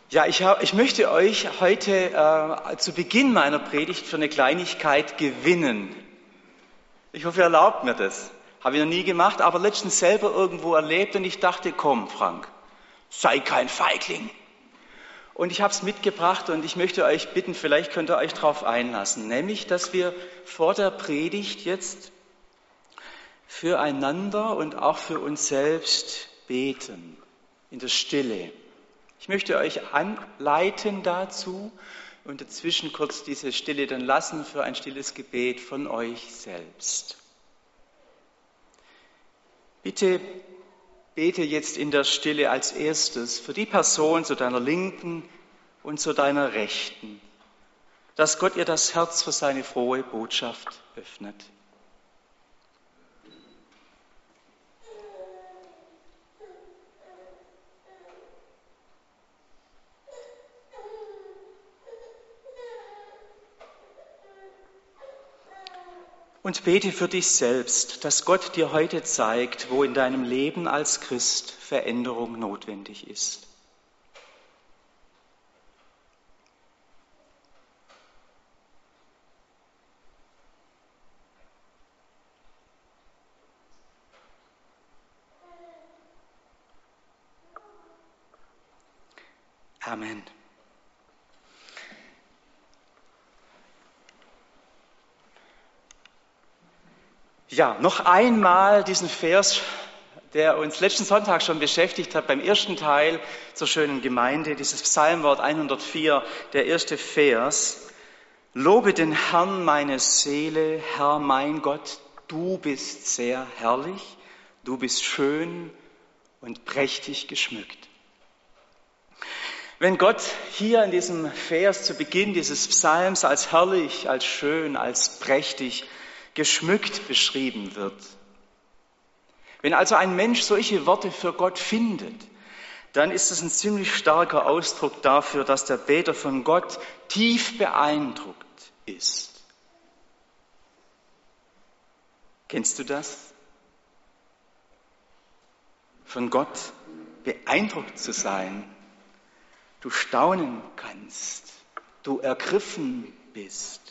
Ja, ich möchte euch heute zu Beginn meiner Predigt für eine Kleinigkeit gewinnen. Ich hoffe, ihr erlaubt mir das. Habe ich noch nie gemacht, aber letztens selber irgendwo erlebt und ich dachte, komm Frank, sei kein Feigling. Und ich habe es mitgebracht und ich möchte euch bitten, vielleicht könnt ihr euch darauf einlassen, nämlich, dass wir vor der Predigt jetzt füreinander und auch für uns selbst beten, in der Stille. Ich möchte euch anleiten dazu und dazwischen kurz diese Stille dann lassen für ein stilles Gebet von euch selbst. Bitte bete jetzt in der Stille als erstes für die Person zu deiner Linken und zu deiner Rechten, dass Gott ihr das Herz für seine frohe Botschaft öffnet. Und bete für dich selbst, dass Gott dir heute zeigt, wo in deinem Leben als Christ Veränderung notwendig ist. Amen. Ja, noch einmal diesen Vers, der uns letzten Sonntag schon beschäftigt hat, beim ersten Teil zur schönen Gemeinde, dieses Psalmwort 104, der erste Vers. Lobe den Herrn, meine Seele, Herr mein Gott, du bist sehr herrlich, du bist schön und prächtig geschmückt. Wenn Gott hier in diesem Vers zu Beginn dieses Psalms als herrlich, als schön, als prächtig geschmückt beschrieben wird. Wenn also ein Mensch solche Worte für Gott findet, dann ist es ein ziemlich starker Ausdruck dafür, dass der Beter von Gott tief beeindruckt ist. Kennst du das? Von Gott beeindruckt zu sein, du staunen kannst, du ergriffen bist.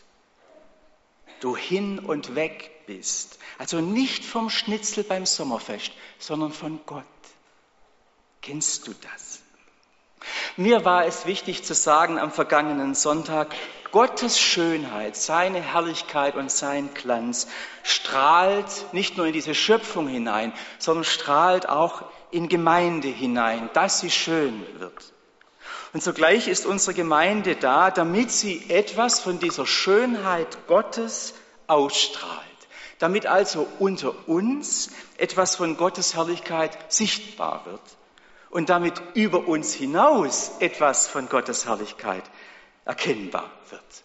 Du hin und weg bist. Also nicht vom Schnitzel beim Sommerfest, sondern von Gott. Kennst du das? Mir war es wichtig zu sagen am vergangenen Sonntag, Gottes Schönheit, seine Herrlichkeit und sein Glanz strahlt nicht nur in diese Schöpfung hinein, sondern strahlt auch in Gemeinde hinein, dass sie schön wird. Und zugleich ist unsere Gemeinde da, damit sie etwas von dieser Schönheit Gottes ausstrahlt. Damit also unter uns etwas von Gottes Herrlichkeit sichtbar wird. Und damit über uns hinaus etwas von Gottes Herrlichkeit erkennbar wird.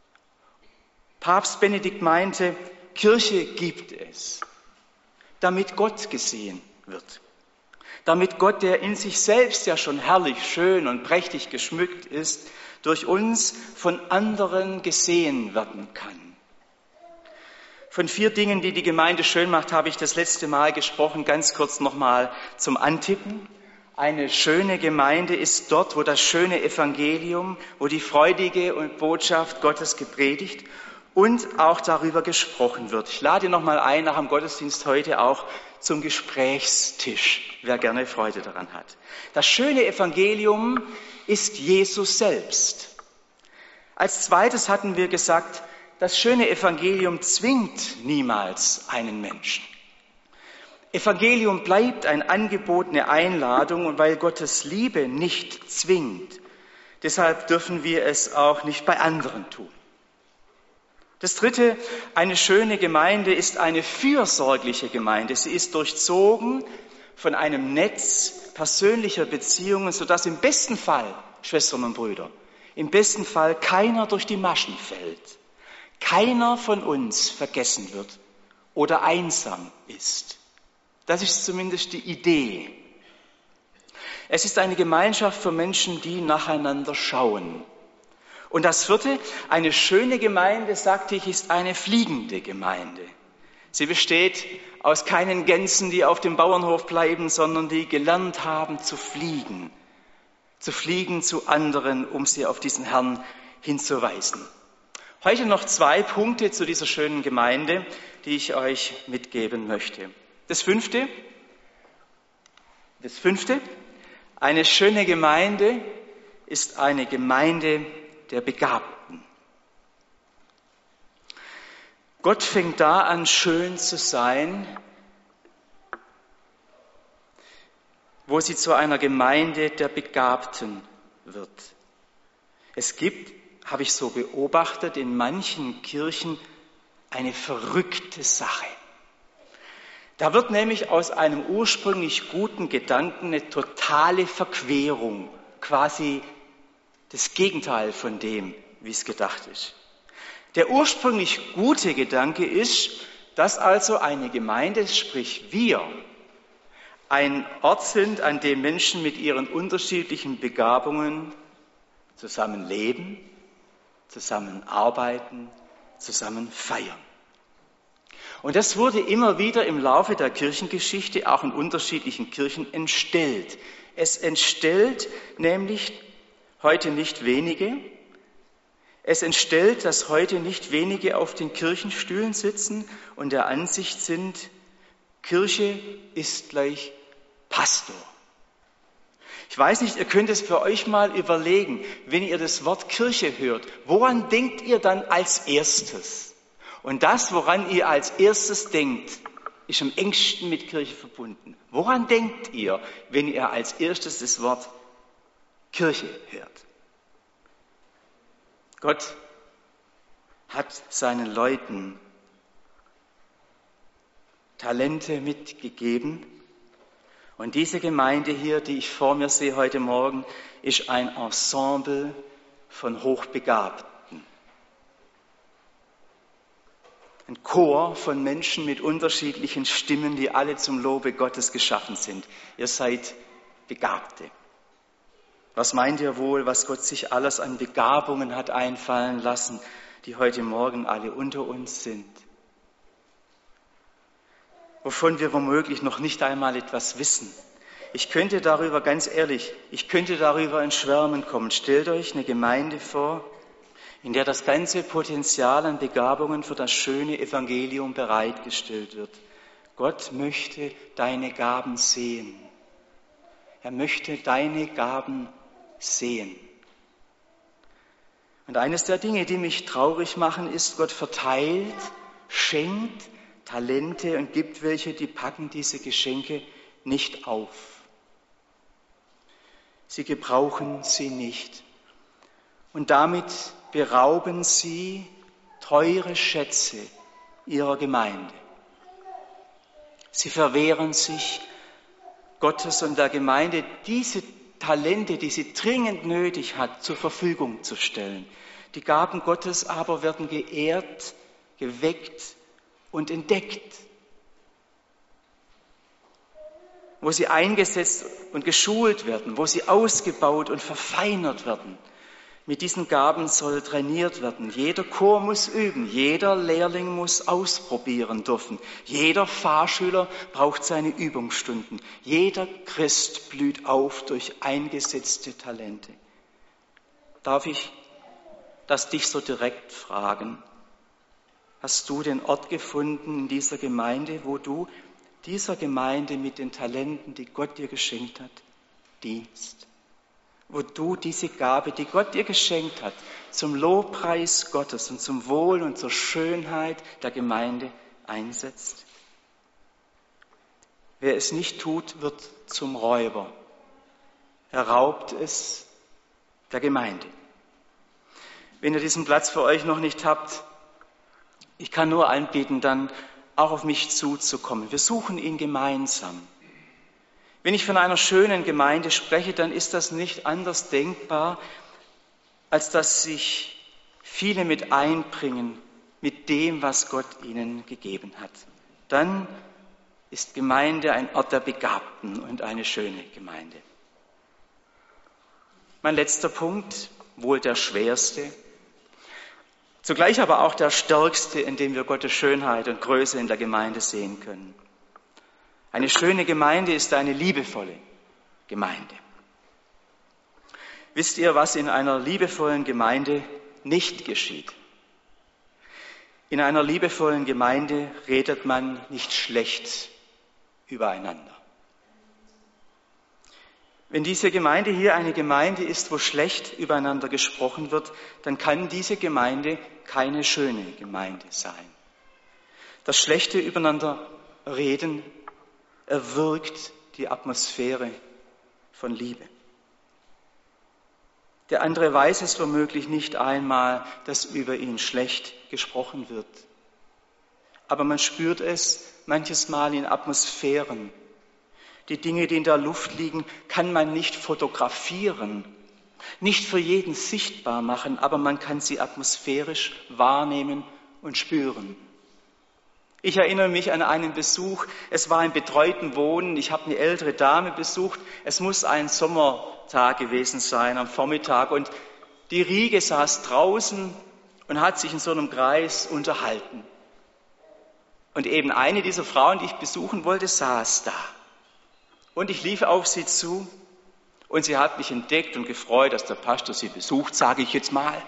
Papst Benedikt meinte, Kirche gibt es, damit Gott gesehen wird. Damit Gott, der in sich selbst ja schon herrlich, schön und prächtig geschmückt ist, durch uns von anderen gesehen werden kann. Von 4 Dingen, die die Gemeinde schön macht, habe ich das letzte Mal gesprochen, ganz kurz nochmal zum Antippen. Eine schöne Gemeinde ist dort, wo das schöne Evangelium, wo die freudige Botschaft Gottes gepredigt und auch darüber gesprochen wird. Ich lade nochmal ein, nach dem Gottesdienst heute auch zum Gesprächstisch, wer gerne Freude daran hat. Das schöne Evangelium ist Jesus selbst. Als zweites hatten wir gesagt, das schöne Evangelium zwingt niemals einen Menschen. Evangelium bleibt ein Angebot, eine Einladung, und weil Gottes Liebe nicht zwingt, deshalb dürfen wir es auch nicht bei anderen tun. Das dritte, eine schöne Gemeinde ist eine fürsorgliche Gemeinde. Sie ist durchzogen von einem Netz persönlicher Beziehungen, sodass im besten Fall, Schwestern und Brüder, im besten Fall keiner durch die Maschen fällt, keiner von uns vergessen wird oder einsam ist. Das ist zumindest die Idee. Es ist eine Gemeinschaft für Menschen, die nacheinander schauen. Und das vierte, eine schöne Gemeinde, sagte ich, ist eine fliegende Gemeinde. Sie besteht aus keinen Gänsen, die auf dem Bauernhof bleiben, sondern die gelernt haben zu fliegen. zu fliegen zu anderen, um sie auf diesen Herrn hinzuweisen. Heute noch 2 Punkte zu dieser schönen Gemeinde, die ich euch mitgeben möchte. Das fünfte, eine schöne Gemeinde ist eine Gemeinde der Begabten. Gott fängt da an, schön zu sein, wo sie zu einer Gemeinde der Begabten wird. Es gibt, habe ich so beobachtet, in manchen Kirchen eine verrückte Sache. Da wird nämlich aus einem ursprünglich guten Gedanken eine totale Verquerung, quasi das Gegenteil von dem, wie es gedacht ist. Der ursprünglich gute Gedanke ist, dass also eine Gemeinde, sprich wir, ein Ort sind, an dem Menschen mit ihren unterschiedlichen Begabungen zusammen leben, zusammen arbeiten, zusammen feiern. Und das wurde immer wieder im Laufe der Kirchengeschichte auch in unterschiedlichen Kirchen entstellt. Es entstellt nämlich heute nicht wenige. Es entstellt, dass heute nicht wenige auf den Kirchenstühlen sitzen und der Ansicht sind, Kirche ist gleich Pastor. Ich weiß nicht, ihr könnt es für euch mal überlegen, wenn ihr das Wort Kirche hört, woran denkt ihr dann als erstes? Und das, woran ihr als erstes denkt, ist am engsten mit Kirche verbunden. Woran denkt ihr, wenn ihr als erstes das Wort Kirche hört? Gott hat seinen Leuten Talente mitgegeben. Und diese Gemeinde hier, die ich vor mir sehe heute Morgen, ist ein Ensemble von Hochbegabten. Ein Chor von Menschen mit unterschiedlichen Stimmen, die alle zum Lobe Gottes geschaffen sind. Ihr seid Begabte. Was meint ihr wohl, was Gott sich alles an Begabungen hat einfallen lassen, die heute Morgen alle unter uns sind? Wovon wir womöglich noch nicht einmal etwas wissen. Ich könnte darüber, ganz ehrlich, in Schwärmen kommen. Stellt euch eine Gemeinde vor, in der das ganze Potenzial an Begabungen für das schöne Evangelium bereitgestellt wird. Gott möchte deine Gaben sehen. Er möchte deine Gaben sehen. Und eines der Dinge, die mich traurig machen, ist, Gott verteilt, schenkt Talente und gibt welche, die packen diese Geschenke nicht auf. Sie gebrauchen sie nicht. Und damit berauben sie teure Schätze ihrer Gemeinde. Sie verwehren sich, Gottes und der Gemeinde diese Talente, die sie dringend nötig hat, zur Verfügung zu stellen. Die Gaben Gottes aber werden geehrt, geweckt und entdeckt, wo sie eingesetzt und geschult werden, wo sie ausgebaut und verfeinert werden. Mit diesen Gaben soll trainiert werden. Jeder Chor muss üben, jeder Lehrling muss ausprobieren dürfen. Jeder Fahrschüler braucht seine Übungsstunden. Jeder Christ blüht auf durch eingesetzte Talente. Darf ich das dich so direkt fragen? Hast du den Ort gefunden in dieser Gemeinde, wo du dieser Gemeinde mit den Talenten, die Gott dir geschenkt hat, dienst? Wo du diese Gabe, die Gott dir geschenkt hat, zum Lobpreis Gottes und zum Wohl und zur Schönheit der Gemeinde einsetzt? Wer es nicht tut, wird zum Räuber. Er raubt es der Gemeinde. Wenn ihr diesen Platz für euch noch nicht habt, ich kann nur anbieten, dann auch auf mich zuzukommen. Wir suchen ihn gemeinsam. Wenn ich von einer schönen Gemeinde spreche, dann ist das nicht anders denkbar, als dass sich viele mit einbringen mit dem, was Gott ihnen gegeben hat. Dann ist Gemeinde ein Ort der Begabten und eine schöne Gemeinde. Mein letzter Punkt, wohl der schwerste, zugleich aber auch der stärkste, in dem wir Gottes Schönheit und Größe in der Gemeinde sehen können. Eine schöne Gemeinde ist eine liebevolle Gemeinde. Wisst ihr, was in einer liebevollen Gemeinde nicht geschieht? In einer liebevollen Gemeinde redet man nicht schlecht übereinander. Wenn diese Gemeinde hier eine Gemeinde ist, wo schlecht übereinander gesprochen wird, dann kann diese Gemeinde keine schöne Gemeinde sein. Das schlechte übereinander Reden erwirkt die Atmosphäre von Liebe. Der andere weiß es womöglich nicht einmal, dass über ihn schlecht gesprochen wird. Aber man spürt es manches Mal in Atmosphären. Die Dinge, die in der Luft liegen, kann man nicht fotografieren, nicht für jeden sichtbar machen, aber man kann sie atmosphärisch wahrnehmen und spüren. Ich erinnere mich an einen Besuch, es war im betreuten Wohnen, ich habe eine ältere Dame besucht, es muss ein Sommertag gewesen sein, am Vormittag, und die Riege saß draußen und hat sich in so einem Kreis unterhalten. Und eben eine dieser Frauen, die ich besuchen wollte, saß da. Und ich lief auf sie zu und sie hat mich entdeckt und gefreut, dass der Pastor sie besucht, sage ich jetzt mal.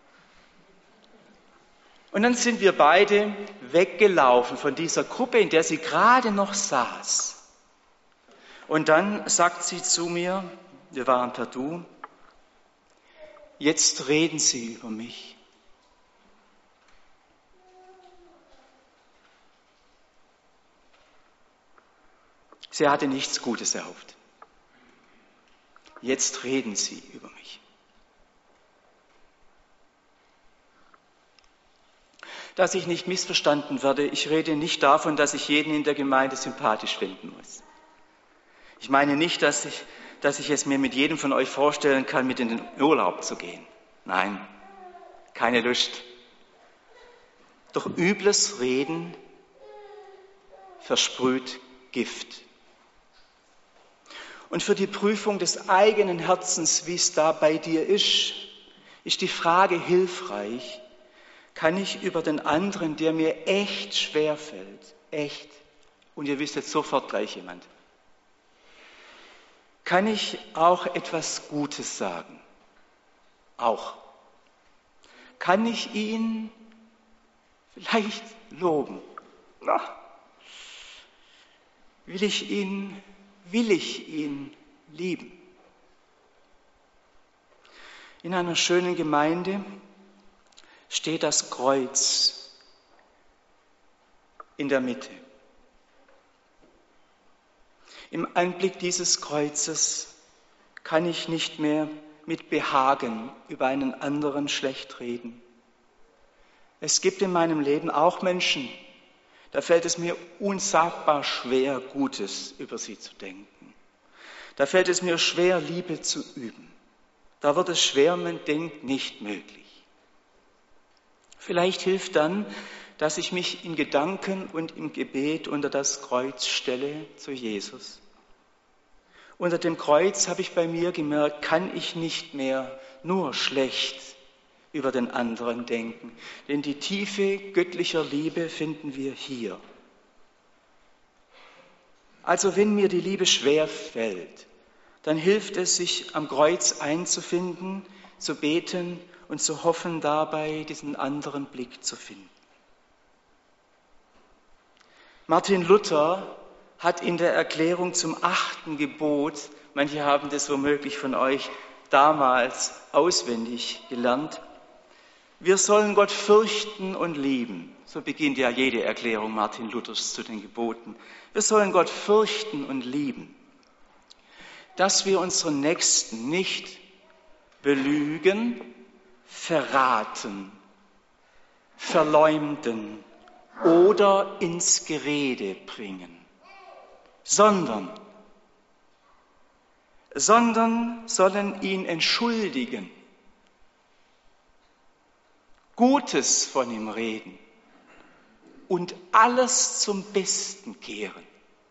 Und dann sind wir beide weggelaufen von dieser Gruppe, in der sie gerade noch saß. Und dann sagt sie zu mir, wir waren per Du, jetzt reden Sie über mich. Sie hatte nichts Gutes erhofft. Jetzt reden Sie über mich. Dass ich nicht missverstanden werde, ich rede nicht davon, dass ich jeden in der Gemeinde sympathisch finden muss. Ich meine nicht, dass ich es mir mit jedem von euch vorstellen kann, mit in den Urlaub zu gehen. Nein, keine Lust. Doch übles Reden versprüht Gift. Und für die Prüfung des eigenen Herzens, wie es da bei dir ist die Frage hilfreich, kann ich über den anderen, der mir echt schwer fällt, echt, und ihr wisst jetzt sofort gleich jemand, kann ich auch etwas Gutes sagen? Auch. Kann ich ihn vielleicht loben? Na, will ich ihn lieben? In einer schönen Gemeinde steht das Kreuz in der Mitte. Im Anblick dieses Kreuzes kann ich nicht mehr mit Behagen über einen anderen schlecht reden. Es gibt in meinem Leben auch Menschen, da fällt es mir unsagbar schwer, Gutes über sie zu denken. Da fällt es mir schwer, Liebe zu üben. Da wird es schwer, man denkt, nicht möglich. Vielleicht hilft dann, dass ich mich in Gedanken und im Gebet unter das Kreuz stelle zu Jesus. Unter dem Kreuz habe ich bei mir gemerkt, kann ich nicht mehr nur schlecht über den anderen denken. Denn die Tiefe göttlicher Liebe finden wir hier. Also wenn mir die Liebe schwer fällt, dann hilft es, sich am Kreuz einzufinden, zu beten und zu hoffen, dabei diesen anderen Blick zu finden. Martin Luther hat in der Erklärung zum 8. Gebot, manche haben das womöglich von euch damals auswendig gelernt, wir sollen Gott fürchten und lieben. So beginnt ja jede Erklärung Martin Luthers zu den Geboten. Wir sollen Gott fürchten und lieben, dass wir unseren Nächsten nicht belügen, verraten, verleumden oder ins Gerede bringen, sondern sollen ihn entschuldigen, Gutes von ihm reden und alles zum Besten kehren.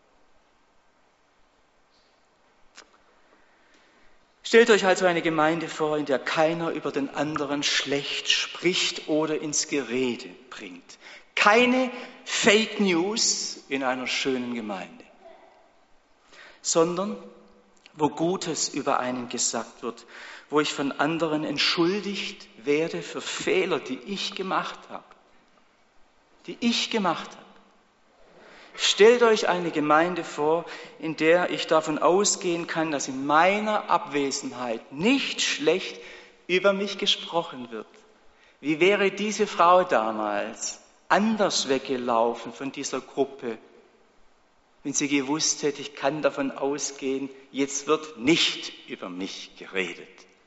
Stellt euch also eine Gemeinde vor, in der keiner über den anderen schlecht spricht oder ins Gerede bringt. Keine Fake News in einer schönen Gemeinde, sondern wo Gutes über einen gesagt wird, wo ich von anderen entschuldigt werde für Fehler, die ich gemacht habe. Stellt euch eine Gemeinde vor, in der ich davon ausgehen kann, dass in meiner Abwesenheit nicht schlecht über mich gesprochen wird. Wie wäre diese Frau damals anders weggelaufen von dieser Gruppe, wenn sie gewusst hätte, ich kann davon ausgehen, jetzt wird nicht über mich geredet.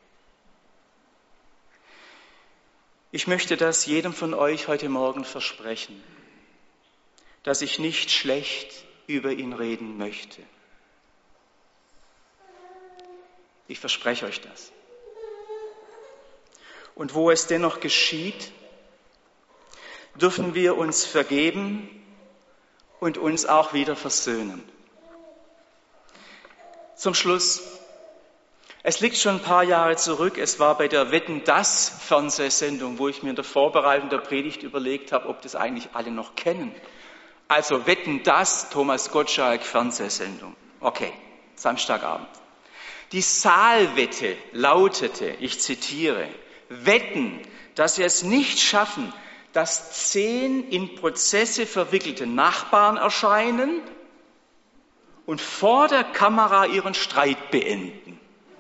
Ich möchte das jedem von euch heute Morgen versprechen, dass ich nicht schlecht über ihn reden möchte. Ich verspreche euch das. Und wo es dennoch geschieht, dürfen wir uns vergeben und uns auch wieder versöhnen. Zum Schluss. Es liegt schon ein paar Jahre zurück, es war bei der Wetten, dass Fernsehsendung, wo ich mir in der Vorbereitung der Predigt überlegt habe, ob das eigentlich alle noch kennen. Also Wetten, dass, Thomas Gottschalk, Fernsehsendung. Okay, Samstagabend. Die Saalwette lautete, ich zitiere, wetten, dass wir es nicht schaffen, dass 10 in Prozesse verwickelte Nachbarn erscheinen und vor der Kamera ihren Streit beenden.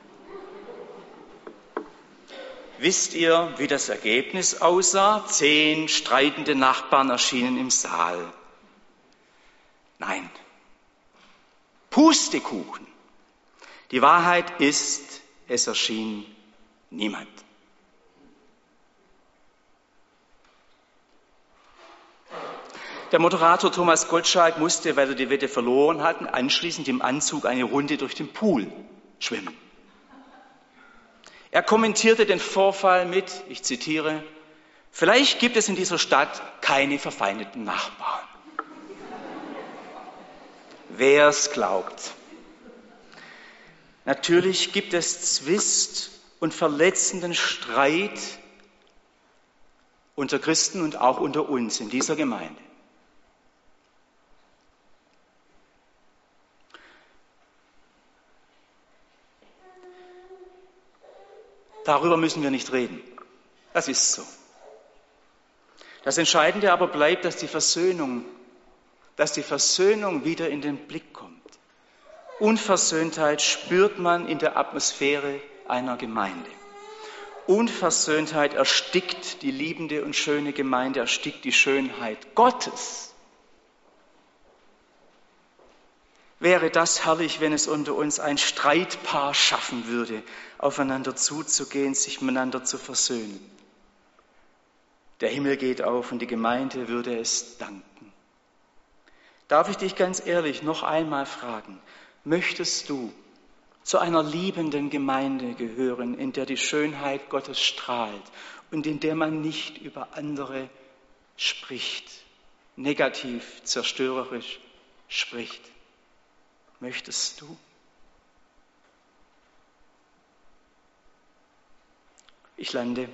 Wisst ihr, wie das Ergebnis aussah? 10 streitende Nachbarn erschienen im Saal. Nein. Pustekuchen. Die Wahrheit ist, es erschien niemand. Der Moderator Thomas Gottschalk musste, weil er die Wette verloren hatte, anschließend im Anzug eine Runde durch den Pool schwimmen. Er kommentierte den Vorfall mit, ich zitiere, vielleicht gibt es in dieser Stadt keine verfeindeten Nachbarn. Wer es glaubt. Natürlich gibt es Zwist und verletzenden Streit unter Christen und auch unter uns in dieser Gemeinde. Darüber müssen wir nicht reden. Das ist so. Das Entscheidende aber bleibt, dass die Versöhnung wieder in den Blick kommt. Unversöhntheit spürt man in der Atmosphäre einer Gemeinde. Unversöhntheit erstickt die liebende und schöne Gemeinde, erstickt die Schönheit Gottes. Wäre das herrlich, wenn es unter uns ein Streitpaar schaffen würde, aufeinander zuzugehen, sich miteinander zu versöhnen. Der Himmel geht auf und die Gemeinde würde es danken. Darf ich dich ganz ehrlich noch einmal fragen, möchtest du zu einer liebenden Gemeinde gehören, in der die Schönheit Gottes strahlt und in der man nicht über andere spricht, negativ, zerstörerisch spricht? Möchtest du? Ich lande.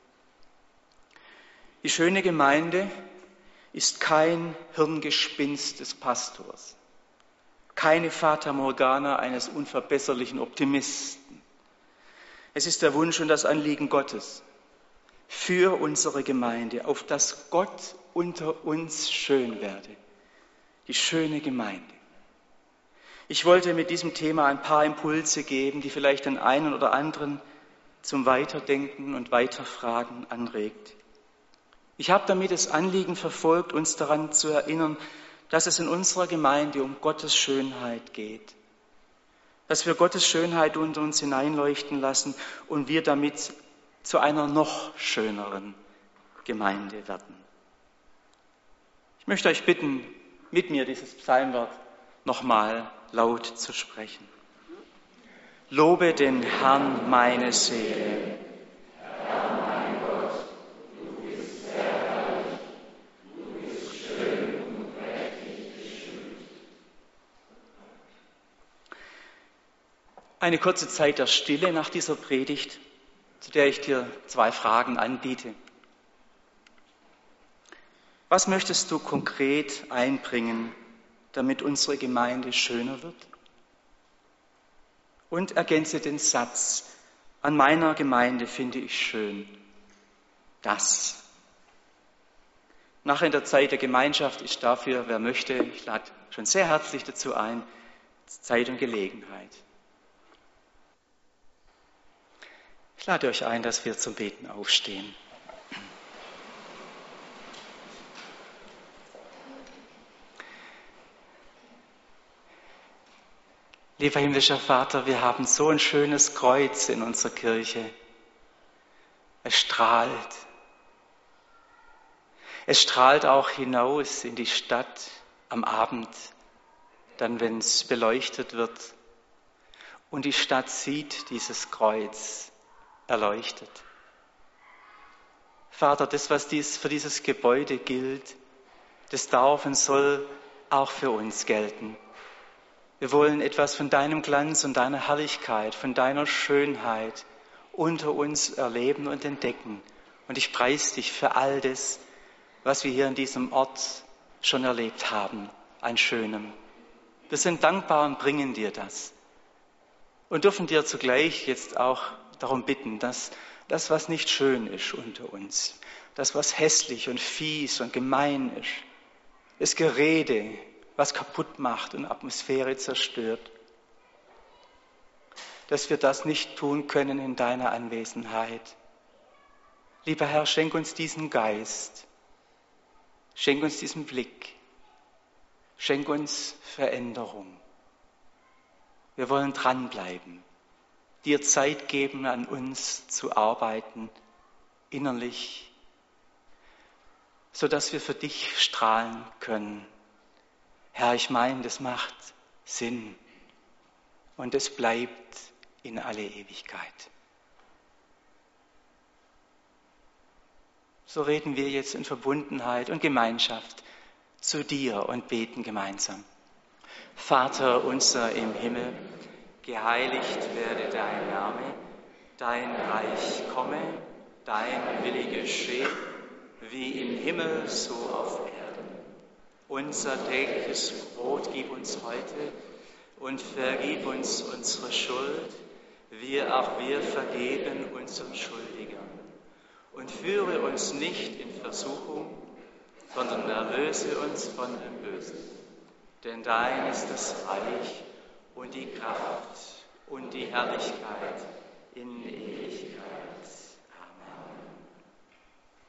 Die schöne Gemeinde ist kein Hirngespinst des Pastors, keine Fata Morgana eines unverbesserlichen Optimisten. Es ist der Wunsch und das Anliegen Gottes für unsere Gemeinde, auf dass Gott unter uns schön werde. Die schöne Gemeinde. Ich wollte mit diesem Thema ein paar Impulse geben, die vielleicht den einen oder anderen zum Weiterdenken und Weiterfragen anregt. Ich habe damit das Anliegen verfolgt, uns daran zu erinnern, dass es in unserer Gemeinde um Gottes Schönheit geht. Dass wir Gottes Schönheit unter uns hineinleuchten lassen und wir damit zu einer noch schöneren Gemeinde werden. Ich möchte euch bitten, mit mir dieses Psalmwort nochmal laut zu sprechen. Lobe den Herrn, meine Seele. Herr, mein Gott, du bist sehr herrlich, du bist schön und prächtig geschmückt. Eine kurze Zeit der Stille nach dieser Predigt, zu der ich dir 2 Fragen anbiete. Was möchtest du konkret einbringen, damit unsere Gemeinde schöner wird? Und ergänze den Satz, An meiner Gemeinde finde ich schön das. Nachher in der Zeit der Gemeinschaft ist dafür, wer möchte, ich lade schon sehr herzlich dazu ein, Zeit und Gelegenheit. Ich lade euch ein, dass wir zum Beten aufstehen. Lieber himmlischer Vater, wir haben so ein schönes Kreuz in unserer Kirche. Es strahlt. Es strahlt auch hinaus in die Stadt am Abend, dann wenn es beleuchtet wird und die Stadt sieht dieses Kreuz erleuchtet. Vater, das, was für dieses Gebäude gilt, das darf und soll auch für uns gelten. Wir wollen etwas von deinem Glanz und deiner Herrlichkeit, von deiner Schönheit unter uns erleben und entdecken. Und ich preise dich für all das, was wir hier in diesem Ort schon erlebt haben, an Schönem. Wir sind dankbar und bringen dir das. Und dürfen dir zugleich jetzt auch darum bitten, dass das, was nicht schön ist unter uns, das, was hässlich und fies und gemein ist, das Gerede, was kaputt macht und Atmosphäre zerstört, dass wir das nicht tun können in deiner Anwesenheit. Lieber Herr, schenk uns diesen Geist, schenk uns diesen Blick, schenk uns Veränderung. Wir wollen dranbleiben, dir Zeit geben, an uns zu arbeiten, innerlich, sodass wir für dich strahlen können. Herr, ich meine, das macht Sinn und es bleibt in alle Ewigkeit. So reden wir jetzt in Verbundenheit und Gemeinschaft zu dir und beten gemeinsam. Vater unser im Himmel, geheiligt werde dein Name, dein Reich komme, dein Wille geschehe, wie im Himmel so auf Erden. Unser tägliches Brot gib uns heute und vergib uns unsere Schuld, wie auch wir vergeben unseren Schuldigern. Und führe uns nicht in Versuchung, sondern erlöse uns von dem Bösen. Denn dein ist das Reich und die Kraft und die Herrlichkeit in Ewigkeit.